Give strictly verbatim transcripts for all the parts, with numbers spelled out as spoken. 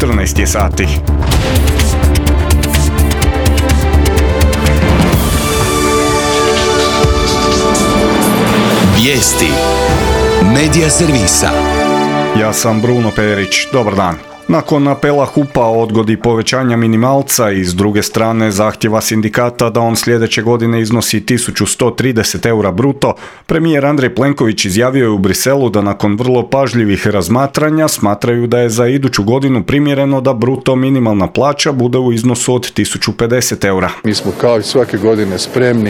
četrnaest je sati. Vijesti Medija servisa. Ja sam Bruno Perić, dobar dan. Nakon apela H U P-a o odgodi povećanja minimalca i s druge strane zahtjeva sindikata da on sljedeće godine iznosi tisuću sto trideset eura bruto, premijer Andrej Plenković izjavio je u Briselu da nakon vrlo pažljivih razmatranja smatraju da je za iduću godinu primjereno da bruto minimalna plaća bude u iznosu od tisuću pedeset eura. Mi smo kao i svake godine spremni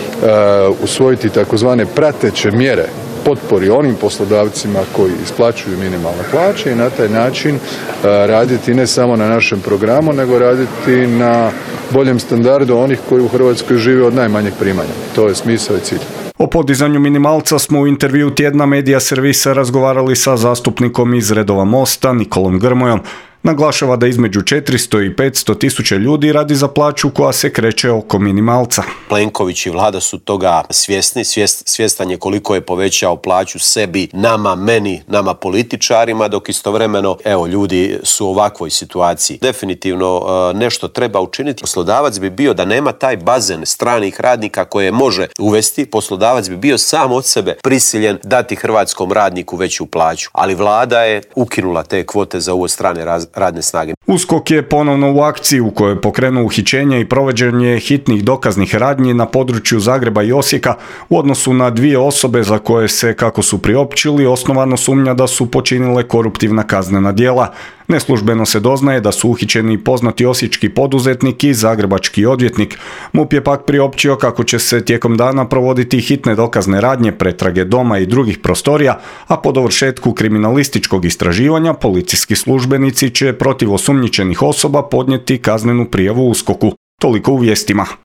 uh, usvojiti takozvane prateće mjere potpori onim poslodavcima koji isplaćuju minimalne plaće i na taj način raditi ne samo na našem programu, nego raditi na boljem standardu onih koji u Hrvatskoj žive od najmanjeg primanja. To je smisao i cilj. O podizanju minimalca smo u intervju tjedna Medija servisa razgovarali sa zastupnikom iz redova Mosta, Nikolom Grmojom. Naglašava da između četiristo i petsto tisuća ljudi radi za plaću koja se kreće oko minimalca. Plenković i vlada su toga svjesni, svijest, svjestan je koliko je povećao plaću sebi, nama, meni, nama političarima, dok istovremeno, evo, ljudi su u ovakvoj situaciji. Definitivno nešto treba učiniti. Poslodavac bi bio, da nema taj bazen stranih radnika koje može uvesti, poslodavac bi bio sam od sebe prisiljen dati hrvatskom radniku veću plaću. Ali vlada je ukinula te kvote za uvoz strane raz radne snage. USKOK je ponovno u akciji u kojoj je pokrenuo uhićenje i provođenje hitnih dokaznih radnji na području Zagreba i Osijeka u odnosu na dvije osobe za koje se, kako su priopćili, osnovano sumnja da su počinile koruptivna kaznena djela. Neslužbeno se doznaje da su uhićeni poznati osječki poduzetnik i zagrebački odvjetnik. MUP je pak priopćio kako će se tijekom dana provoditi hitne dokazne radnje, pretrage doma i drugih prostorija, a po dovršetku kriminalističkog istraživanja policijski službenici će protiv osumnjičenih osoba podnijeti kaznenu prijavu USKOK-u. Toliko u vijestima.